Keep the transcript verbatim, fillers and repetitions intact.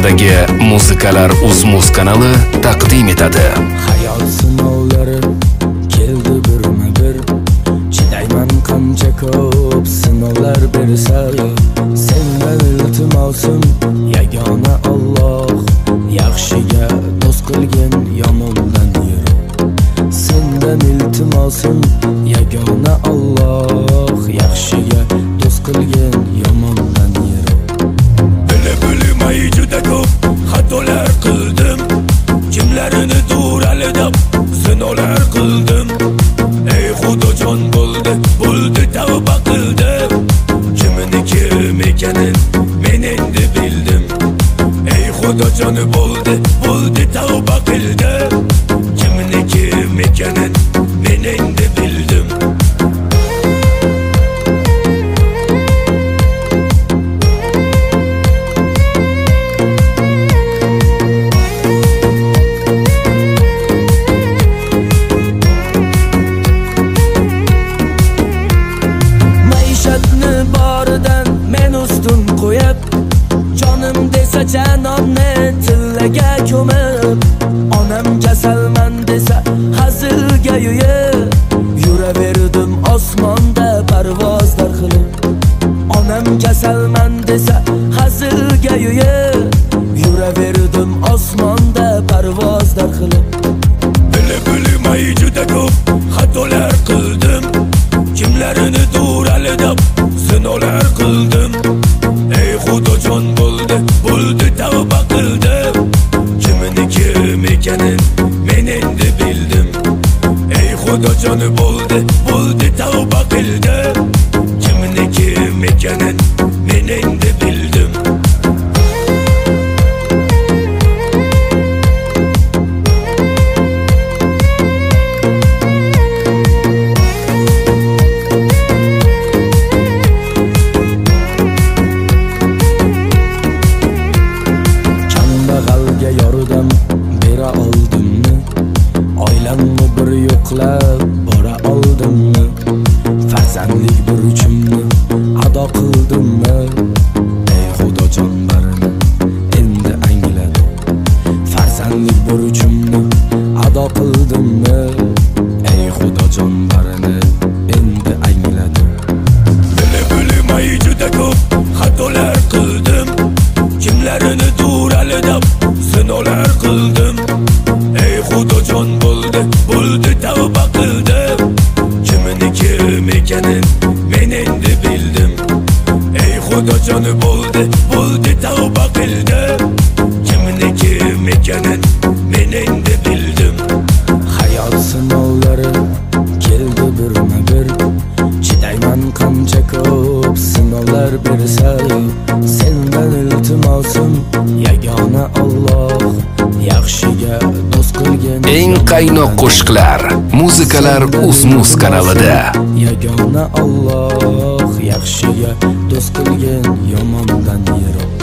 Andijon'dagi Muzikalar Uzmuz kanali taqdim etadi. Hayot sinovlari keldi birma-bir, chidayman qancha ko'p sinovlar bersa. Sendan iltimosim yagona Alloh, yaxshiga do'st qilgin yomondan yiroq. Sendan iltimosim yagona Alloh, yaxshiga do'st qilgin yomondan yiroq. Bilib-bilmay juda ko'p xatolar qildim, kimlarini duralidab sinovlar qildim. Ey Xudojon bo'ldi, bo'ldi tavba qildim, kimini kim ekanin men endi bildim. Ey Xudojon bo'ldi, bo'ldi tavba qildim, kimini kim ekanin men endi bildim. Jonim desa janonni tillaga ko'mib, onam kasalman desa hazilga yo'yib, yuraverdim osmonda parvozlar qilib. Onam kasalman desa hazilga yo'yib, yuraverdim osmonda parvozlar qilib. Bilib-bilmay juda ko'p xatolar qildim, kimlarini duralidab sinovlar qildim. Ey Xudojon bo'ldi, bo'ldi tavba qildim, kimini kim ekanin men endi bildim. Ey Xudojon bo'ldi, bo'ldi tavba qildim, kimini kim ekanin men endi bildim. Yordam bera oldimmi? Oilamni bir yo'qlab bora oldimmi? Farzandlik burchimni ado qildimmi? Ey Xudojon barini endi angladim. Farzandlik burchimni ado qildimmi? Ey Xudojon barini endi angladim. Bilib-bilmay juda ko'p xatolar qildim, kimlarini duralidab sinovlar qildim. Ey Xudojon bo'ldi, bo'ldi tavba qildim, kimini kim ekanin men endi bildim. Ey Xudojon bo'ldi, bo'ldi tavba qildim, kimini kim ekanin men endi bildim. Hayot sinovlari keldi birma-bir, chidayman qancha ko'p sinovlar bersa. Sendan iltimosim yagona Alloh, yaxshiga do'st qilgin. Eng qaynoq qo'shiqlar Muzikalar Uzmuz kanalida. Yagona Alloh, yaxshiga do'st qilgin yomondan yiroq.